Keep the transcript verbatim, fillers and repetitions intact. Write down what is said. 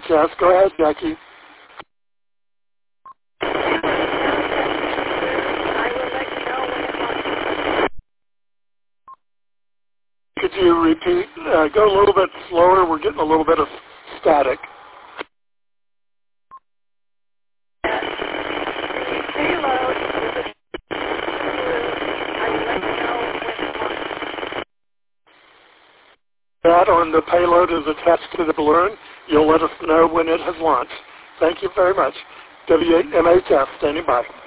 S. Go ahead, Jackie. Could you repeat? Uh, go a little bit slower. We're getting a little bit of static. That on the payload is attached to the balloon. You'll let us know when it has launched. Thank you very much. W eight M H F standing by.